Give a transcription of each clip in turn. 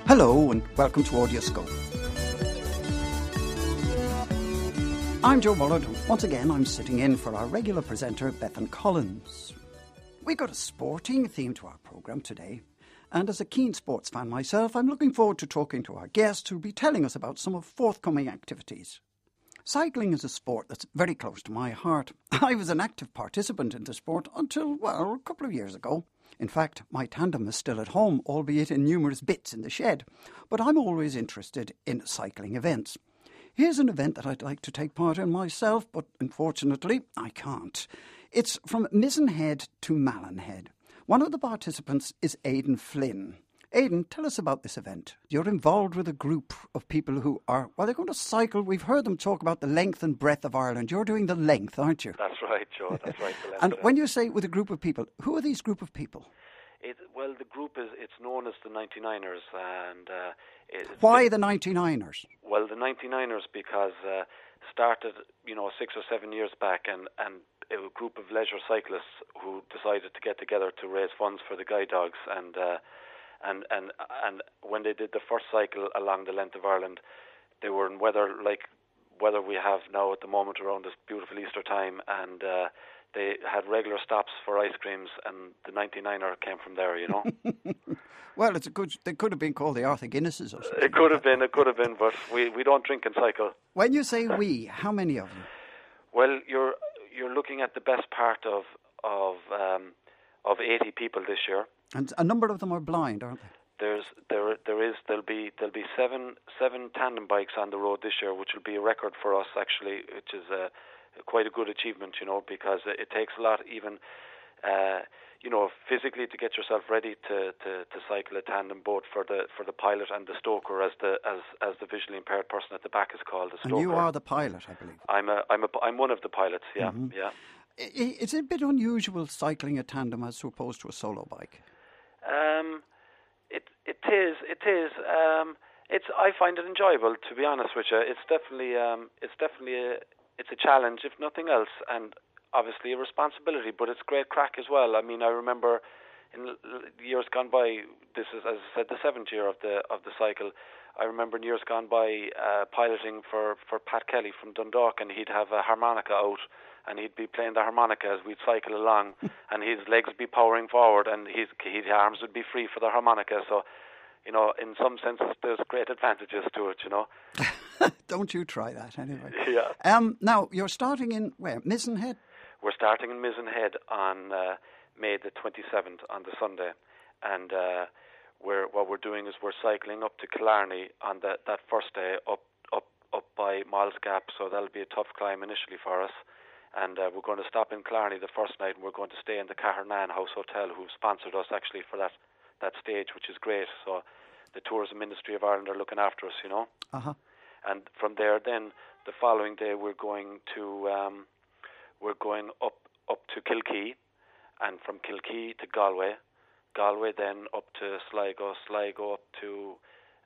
Hello and welcome to Audioscope. I'm Joe Bullard. Once again, I'm sitting in for our regular presenter, Bethan Collins. We've got a sporting theme to our programme today, and as a keen sports fan myself, I'm looking forward to talking to our guest who'll be telling us about some of forthcoming activities. Cycling is a sport that's very close to my heart. I was an active participant in the sport until, well, a couple of years ago. In fact, my tandem is still at home, albeit in numerous bits in the shed. But I'm always interested in cycling events. Here's an event that I'd like to take part in myself, but unfortunately I can't. It's from Mizenhead to Mallinhead. One of the participants is Aidan Flynn. Aidan, tell us about this event. You're involved with a group of people who are, well, they're going to cycle. We've heard them talk about the length and breadth of Ireland. You're doing the length, aren't you? That's right, Joe. That's right. The length. And when you say with a group of people, who are these group of people? The group it's known as the 99ers. And why the 99ers? Well, the 99ers because started, 6 or 7 years back, and a group of leisure cyclists who decided to get together to raise funds for the guide dogs, and when they did the first cycle along the length of Ireland, they were in weather like weather we have now at the moment around this beautiful Easter time, and they had regular stops for ice creams, and the 99er came from there, Well, they could have been called the Arthur Guinnesses or something. It could have been, but we don't drink and cycle. When you say we, how many of you? Well, you're looking at the best part of 80 people this year. And a number of them are blind, aren't they? There'll be seven tandem bikes on the road this year, which will be a record for us actually, which is quite a good achievement, because it takes a lot, even physically, to get yourself ready to cycle a tandem, both for the pilot and the stoker, as the visually impaired person at the back is called, the stoker. And you are the pilot, I believe. I'm one of the pilots. Yeah, mm-hmm. Yeah. It's a bit unusual cycling a tandem as opposed to a solo bike. It is. I find it enjoyable, to be honest with you. It's definitely a challenge, if nothing else, and obviously a responsibility. But it's great crack as well. I mean, I remember in years gone by. This is, as I said, the 7th year of the cycle. I remember in years gone by piloting for Pat Kelly from Dundalk, and he'd have a harmonica out, and he'd be playing the harmonica as we'd cycle along, and his legs would be powering forward, and his arms would be free for the harmonica. So, in some senses, there's great advantages to it, Don't you try that, anyway. Yeah. Now, you're starting in, where, Mizenhead? We're starting in Mizenhead on May the 27th, on the Sunday, and what we're doing is we're cycling up to Killarney on that first day, up by Miles Gap, so that'll be a tough climb initially for us. And we're going to stop in Killarney the first night, and we're going to stay in the Cahernan House Hotel, who've sponsored us actually for that stage, which is great. So the Tourism Ministry of Ireland are looking after us, Uh-huh. And from there, then the following day, we're going up to Kilkee, and from Kilkee to Galway, then up to Sligo up to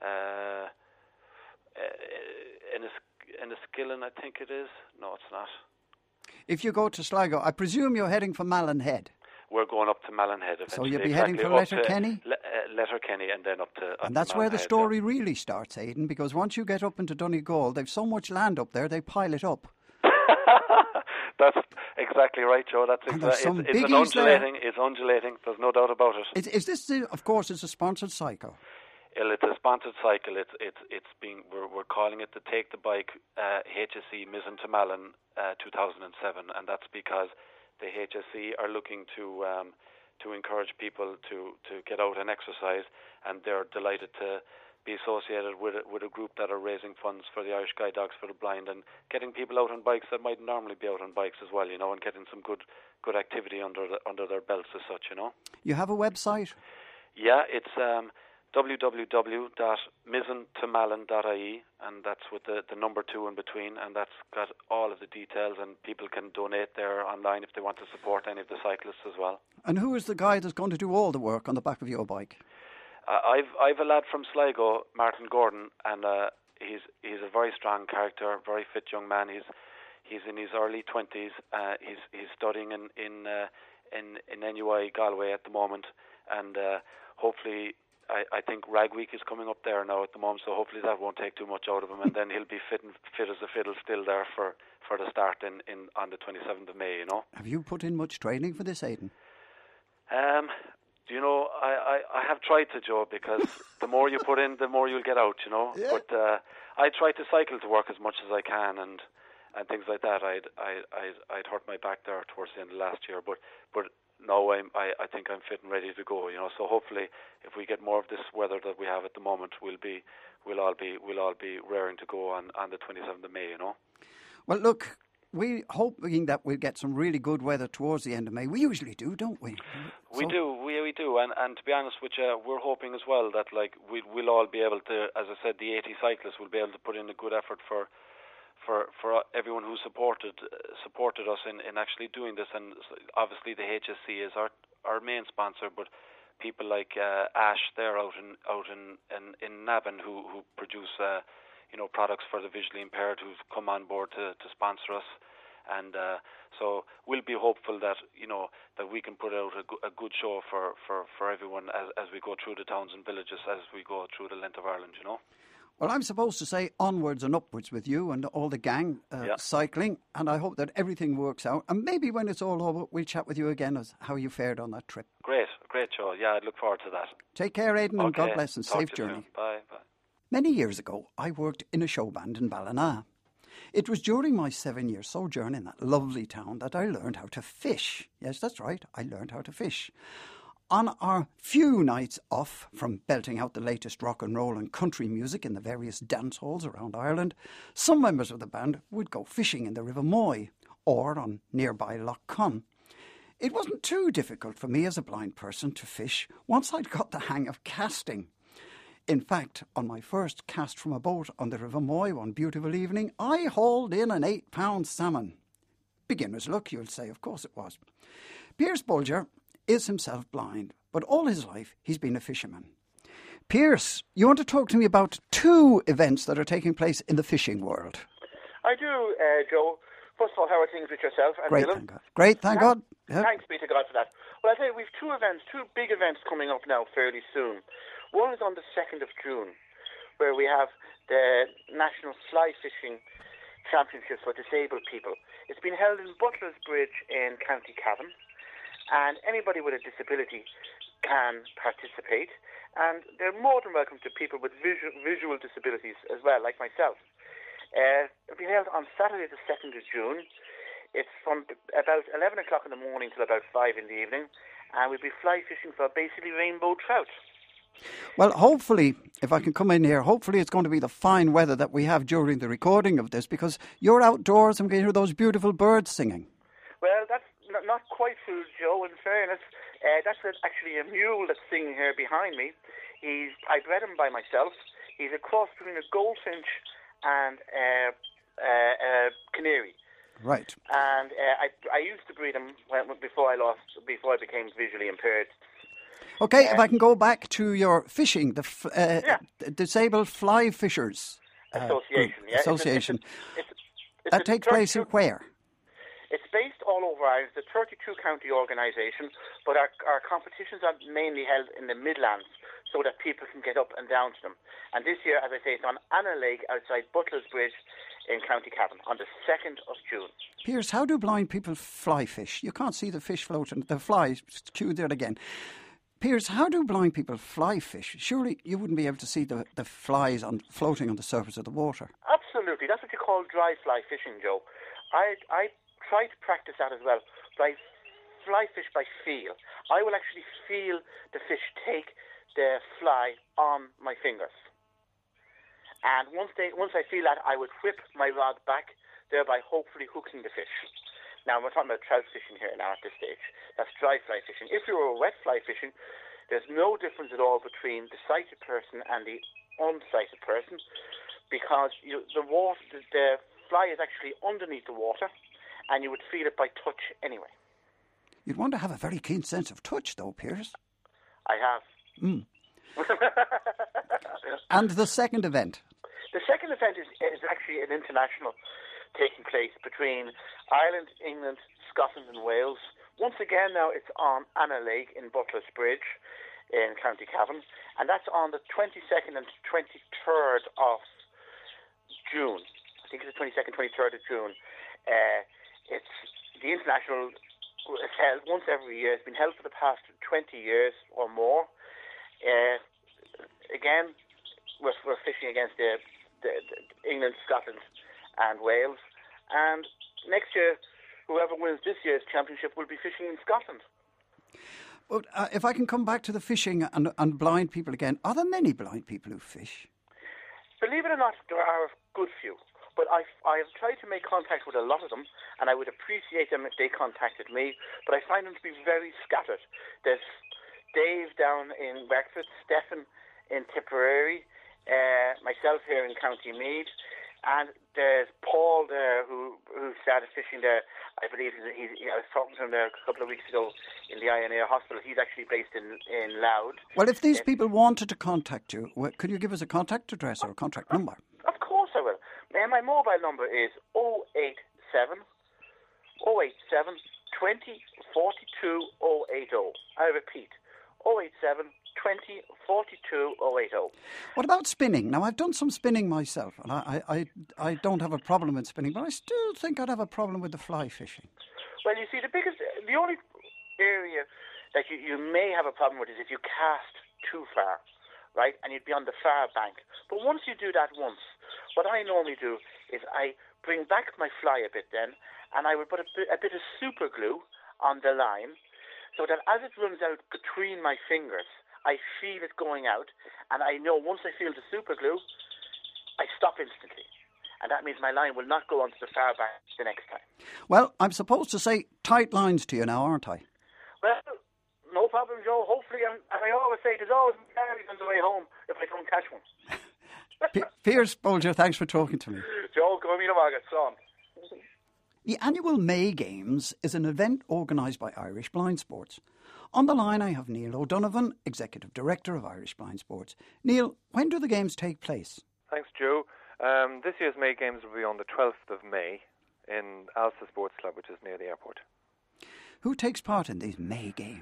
Enniskillen, I think it is. No, it's not. If you go to Sligo, I presume you're heading for Mallinhead. We're going up to Mallinhead eventually. So you'll be heading for Letterkenny? Letterkenny, and then up to And that's to where the Mallinhead, story really starts, Aidan, because once you get up into Donegal, they've so much land up there, they pile it up. That's exactly right, Joe. It's undulating. There's no doubt about it. Is this, of course, it's a sponsored cycle? It's a sponsored cycle. We're calling it the Take the Bike HSE Mizen to Malin 2007, and that's because the HSE are looking to encourage people to get out and exercise, and they're delighted to be associated with a group that are raising funds for the Irish Guide Dogs for the Blind, and getting people out on bikes that might normally be out on bikes as well, and getting some good activity under their belts as such, You have a website? Yeah, it's www.mizentomalin.ie, and that's with the number 2 in between, and that's got all of the details, and people can donate there online if they want to support any of the cyclists as well. And who is the guy that's going to do all the work on the back of your bike? I've a lad from Sligo, Martin Gordon, and he's a very strong character, very fit young man. He's in his early 20s. He's studying in NUI Galway at the moment, and hopefully I think Rag Week is coming up there now at the moment, so hopefully that won't take too much out of him, and then he'll be fit as a fiddle still there for the start on the 27th of May. Have you put in much training for this, Aidan? I have tried to, Joe, because the more you put in, the more you'll get out, Yeah. But I try to cycle to work as much as I can, and things like that. I'd hurt my back there towards the end of last year, but now I think I'm fit and ready to go. So hopefully, if we get more of this weather that we have at the moment, we'll all be raring to go on the 27th of May. Well, look. We're hoping that we'll get some really good weather towards the end of May. We usually do, don't we? We do. And to be honest with you, we're hoping as well that we'll all be able to, as I said, the 80 cyclists will be able to put in a good effort for everyone who supported us in actually doing this. And obviously the HSC is our main sponsor, but people like Ash, they're out in Navan who produce products for the visually impaired, who've come on board to sponsor us, and so we'll be hopeful that that we can put out a good show for everyone as we go through the towns and villages, as we go through the length of Ireland. Well, I'm supposed to say onwards and upwards with you and all the gang cycling, and I hope that everything works out. And maybe when it's all over, we'll chat with you again as how you fared on that trip. Great show. Yeah, I'd look forward to that. Take care, Aidan, and God bless and safe journey. Bye. Many years ago, I worked in a show band in Ballina. It was during my 7-year sojourn in that lovely town that I learned how to fish. Yes, that's right, I learned how to fish. On our few nights off from belting out the latest rock and roll and country music in the various dance halls around Ireland, some members of the band would go fishing in the River Moy or on nearby Lough Conn. It wasn't too difficult for me as a blind person to fish once I'd got the hang of casting. In fact, on my first cast from a boat on the River Moy one beautiful evening, I hauled in an 8-pound salmon. Beginner's luck, you'll say. Of course it was. Pierce Bulger is himself blind, but all his life he's been a fisherman. Pierce, you want to talk to me about 2 events that are taking place in the fishing world? I do, Joe. First of all, how are things with yourself and Great, Dylan? thank God. Great, thank God. Yep. Thanks be to God for that. Well, I tell you, we've 2 big events coming up now fairly soon. One is on the 2nd of June, where we have the National Fly Fishing Championships for Disabled People. It's been held in Butler's Bridge in County Cavan, and anybody with a disability can participate, and they're more than welcome to people with visual disabilities as well, like myself. It'll be held on Saturday the 2nd of June. It's from about 11 o'clock in the morning till about 5 in the evening, and we'll be fly fishing for basically rainbow trout. Well, hopefully, if I can come in here, hopefully it's going to be the fine weather that we have during the recording of this, because you're outdoors and we can hear those beautiful birds singing. Well, that's not quite true, Joe, in fairness. That's actually a mule that's singing here behind me. I bred him by myself. He's a cross between a goldfinch and a canary. Right. And I used to breed him before I became visually impaired. Okay, if I can go back to your fishing, the Disabled Fly Fishers Association. Association. That takes place where? It's based all over Ireland. It's a 32-county organisation, but our competitions are mainly held in the Midlands so that people can get up and down to them. And this year, as I say, it's on Anna Lake outside Butler's Bridge in County Cavan on the 2nd of June. Pierce, how do blind people fly fish? You can't see the fish floating, the fly, cue there again. Pierce, how do blind people fly fish? Surely you wouldn't be able to see the flies floating on the surface of the water. Absolutely. That's what you call dry fly fishing, Joe. I try to practice that as well. But I fly fish by feel. I will actually feel the fish take the fly on my fingers. And once I feel that, I would whip my rod back, thereby hopefully hooking the fish. Now, we're talking about trout fishing here now at this stage. That's dry fly fishing. If you were wet fly fishing, there's no difference at all between the sighted person and the unsighted person, because the fly is actually underneath the water, and you would feel it by touch anyway. You'd want to have a very keen sense of touch, though, Pierce. I have. And the second event? The second event is actually an international taking place between Ireland, England, Scotland and Wales. Once again now it's on Anna Lake in Butler's Bridge. in County Cavan, and that's on the 22nd and 23rd of June. I think it's the 22nd, 23rd of June. It's the international. It's held once every year. It's been held for the past 20 years or more. Again, we're fishing against the England, Scotland, and Wales. And next year, whoever wins this year's championship will be fishing in Scotland. Well, if I can come back to the fishing and blind people again, are there many blind people who fish? Believe it or not, there are a good few. But I have tried to make contact with a lot of them, and I would appreciate them if they contacted me. But I find them to be very scattered. There's Dave down in Wexford, Stephen in Tipperary, myself here in County Meath, and there's Paul there who started fishing there. I believe I was talking to him there a couple of weeks ago in the INA hospital. He's actually based in Louth. Well, if these people wanted to contact you, could you give us a contact address or a contact number? Of course I will. My mobile number is 087 20 42 080. I repeat, 087 20 42 080. What about spinning? Now, I've done some spinning myself, and I don't have a problem with spinning, but I still think I'd have a problem with the fly fishing. Well, you see, the only area that you may have a problem with is if you cast too far, right, and you'd be on the far bank. But once you do that once, what I normally do is I bring back my fly a bit then, and I would put a bit of super glue on the line, so that as it runs out between my fingers, I feel it going out, and I know once I feel the super glue, I stop instantly. And that means my line will not go onto the far bank the next time. Well, I'm supposed to say tight lines to you now, aren't I? Well, no problem, Joe. Hopefully, as I always say, there's always berries on the way home if I don't catch one. Piers Bolger, thanks for talking to me. Joe, go meet him, August. Son. The annual May Games is an event organised by Irish Blind Sports. On the line I have Neil O'Donovan, Executive Director of Irish Blind Sports. Neil, when do the Games take place? Thanks, Joe. This year's May Games will be on the 12th of May in Alsa Sports Club, which is near the airport. Who takes part in these May Games?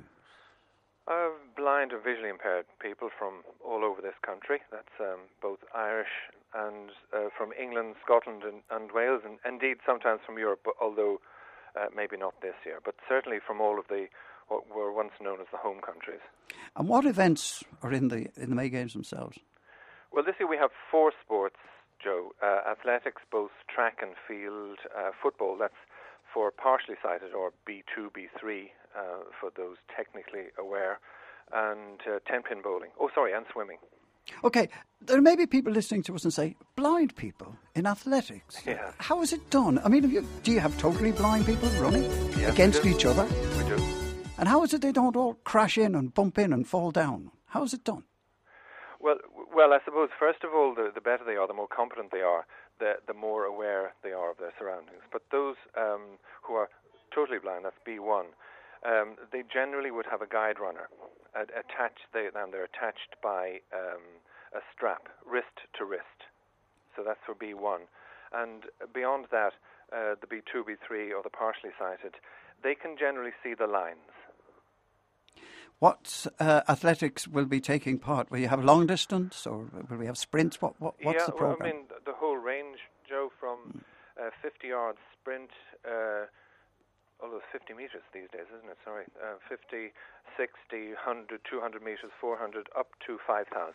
Blind or visually impaired people from all over this country. That's both Irish and from England, Scotland and Wales, and indeed sometimes from Europe, although maybe not this year, but certainly from all of what were once known as the home countries. And what events are in the May Games themselves? Well, this year we have 4 sports, Joe. Athletics, both track and field, football, that's for partially sighted, or B2, B3, for those technically aware, and 10-pin bowling. And swimming. OK, there may be people listening to us and say, blind people in athletics? Yeah. How is it done? I mean, do you have totally blind people running against each other? We do. And how is it they don't all crash in and bump in and fall down? How is it done? Well, I suppose, first of all, the better they are, the more competent they are, the more aware they are of their surroundings. But those who are totally blind, that's B1, they generally would have a guide runner attached, and they're attached by a strap, wrist to wrist. So that's for B1. And beyond that, the B2, B3, or the partially sighted, they can generally see the lines. What athletics will be taking part? Will you have long distance, or will we have sprints? What's the program? Well, I mean, the whole range, Joe, from 50-yard sprint, although it's 50 metres these days, isn't it? Sorry. 50, 60, 100, 200 metres, 400, up to 5,000.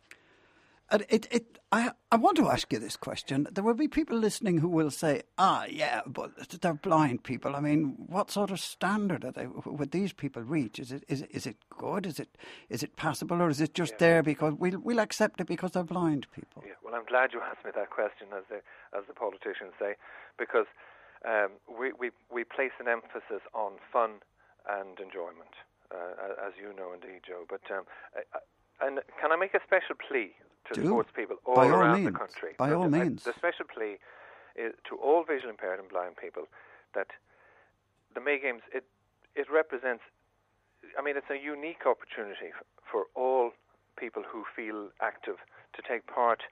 I want to ask you this question. There will be people listening who will say, yeah, but they're blind people. I mean, what sort of standard would these people reach? Is it good? Is it passable, or is it just there because we'll accept it because they're blind people? Yeah, well, I'm glad you asked me that question, as the politicians say, because we place an emphasis on fun and enjoyment, as you know, indeed, Joe. But and can I make a special plea to sports people all around the country? By all means. The special plea is to all visually impaired and blind people that the May Games, it represents, I mean, it's a unique opportunity for all people who feel active to take part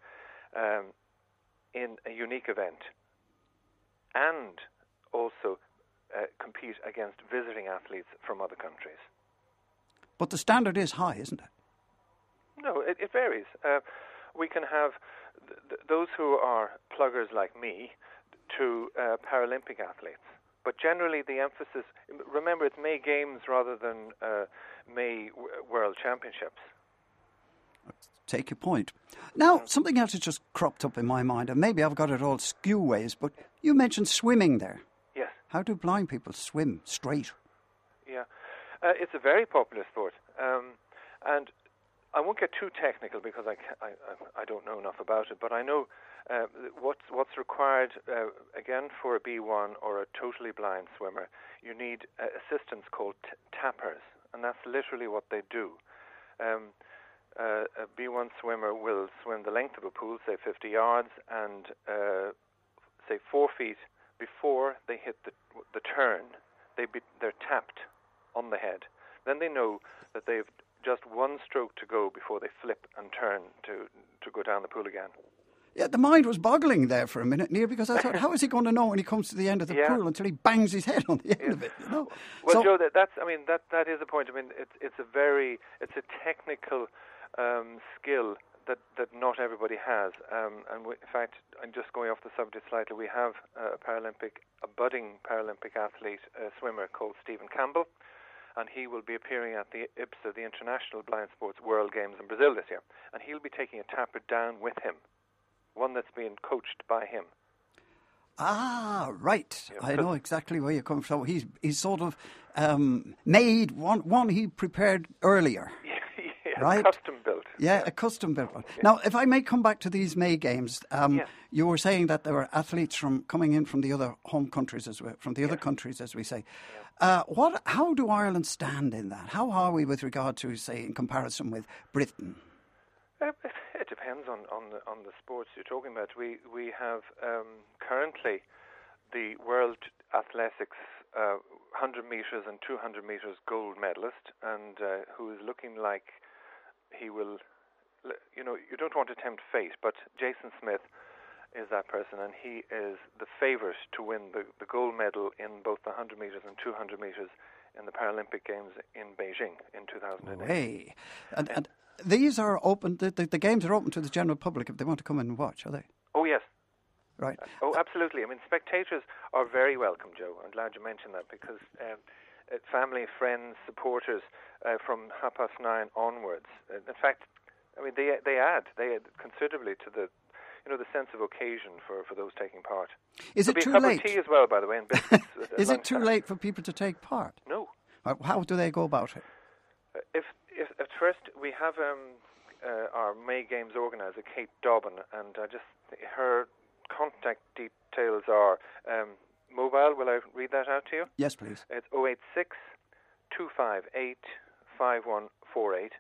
in a unique event and also compete against visiting athletes from other countries. But the standard is high, isn't it? No, it varies. We can have those who are pluggers like me to Paralympic athletes. But generally the emphasis, remember, it's May Games rather than May World Championships. Take your point. Now, something else has just cropped up in my mind, and maybe I've got it all skew ways, but you mentioned swimming there. Yes. How do blind people swim straight? Yeah. It's a very popular sport. And I won't get too technical because I don't know enough about it, but I know what's required, again, for a B1 or a totally blind swimmer. You need assistants called tappers, and that's literally what they do. A B1 swimmer will swim the length of a pool, say 50 yards, and say 4 feet before they hit the turn, they're tapped on the head. Then they know that they've just one stroke to go before they flip and turn to go down the pool again. Yeah, the mind was boggling there for a minute, Neil, because I thought, how is he going to know when he comes to the end of the pool until he bangs his head on the end of it? You know? Well, so, Joe, that is a point. I mean, it's a technical skill that not everybody has. In fact, I'm just going off the subject slightly. We have a budding Paralympic athlete, a swimmer called Stephen Campbell, and he will be appearing at the IBSA, the International Blind Sports World Games in Brazil this year. And he'll be taking a tapper down with him, one that's being coached by him. Ah, right. I know exactly where you're coming from. He's sort of made one he prepared earlier. Right? Custom built. Yeah, a custom built one. Yeah. Now, if I may come back to these May Games, you were saying that there were athletes coming in from the other home countries, from the other countries, as we say. Yeah. How do Ireland stand in that? How are we with regard to, say, in comparison with Britain? It depends on the sports you're talking about. We have currently the World Athletics 100 metres and 200 metres gold medalist, and who is looking like he will, you don't want to tempt fate, but Jason Smith is that person, and he is the favourite to win the gold medal in both the 100 metres and 200 metres in the Paralympic Games in Beijing in 2008. Hey. And these are open, the games are open to the general public if they want to come and watch, are they? Oh, yes. Right. Oh, absolutely. I mean, spectators are very welcome, Joe. I'm glad you mentioned that because family, friends, supporters from 9:30 onwards. In fact, I mean, they add considerably to the sense of occasion for those taking part. Is it too late? There'll be a cup of tea as well, by the way, and biscuits. Is it too late for people to take part? No. How do they go about it? If at first we have our May Games organizer, Kate Dobbin, and her contact details are mobile. Will I read that out to you? Yes, please. It's 086 258 5148.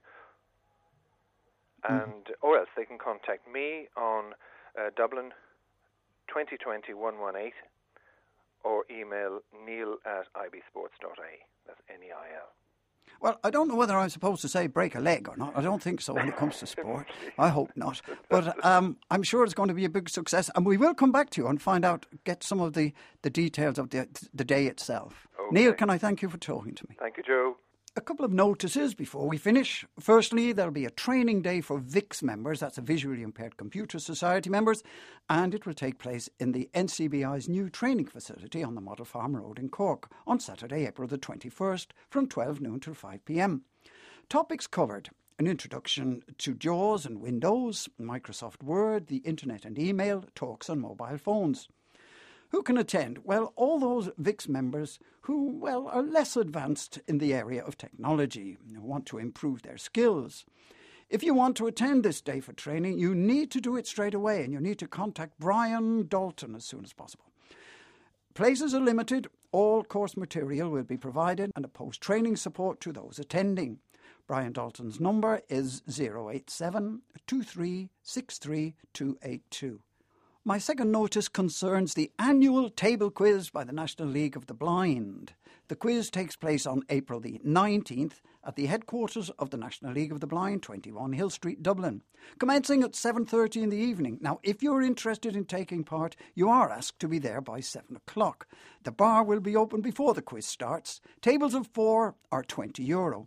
Or else they can contact me on Dublin 2020 118 or email neil@ibsports.ie. That's NEIL. Well, I don't know whether I'm supposed to say break a leg or not. I don't think so when it comes to sport. I hope not. But I'm sure it's going to be a big success. And we will come back to you and get some of the details of the day itself. Okay. Neil, can I thank you for talking to me? Thank you, Joe. A couple of notices before we finish. Firstly, there'll be a training day for VIX members, that's a Visually Impaired Computer Society members, and it will take place in the NCBI's new training facility on the Model Farm Road in Cork on Saturday, April the 21st from 12 noon till 5 p.m. Topics covered: an introduction to JAWS and Windows, Microsoft Word, the Internet and email, talks on mobile phones. Who can attend? Well, all those VIX members who, are less advanced in the area of technology, who want to improve their skills. If you want to attend this day for training, you need to do it straight away, and you need to contact Brian Dalton as soon as possible. Places are limited, all course material will be provided, and a post-training support to those attending. Brian Dalton's number is 087 2363 282. My second notice concerns the annual table quiz by the National League of the Blind. The quiz takes place on April the 19th at the headquarters of the National League of the Blind, 21 Hill Street, Dublin, commencing at 7:30 in the evening. Now, if you're interested in taking part, you are asked to be there by 7 o'clock. The bar will be open before the quiz starts. Tables of 4 are €20.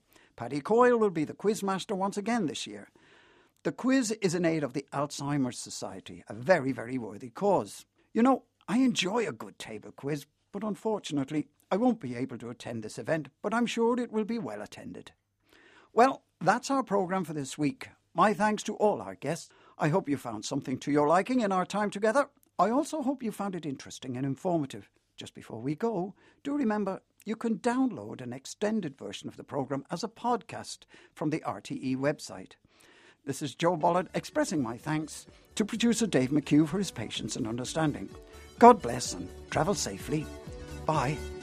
Paddy Coyle will be the quizmaster once again this year. The quiz is in aid of the Alzheimer's Society, a very, very worthy cause. You know, I enjoy a good table quiz, but unfortunately I won't be able to attend this event, but I'm sure it will be well attended. Well, that's our programme for this week. My thanks to all our guests. I hope you found something to your liking in our time together. I also hope you found it interesting and informative. Just before we go, do remember you can download an extended version of the programme as a podcast from the RTE website. This is Joe Bollard expressing my thanks to producer Dave McHugh for his patience and understanding. God bless and travel safely. Bye.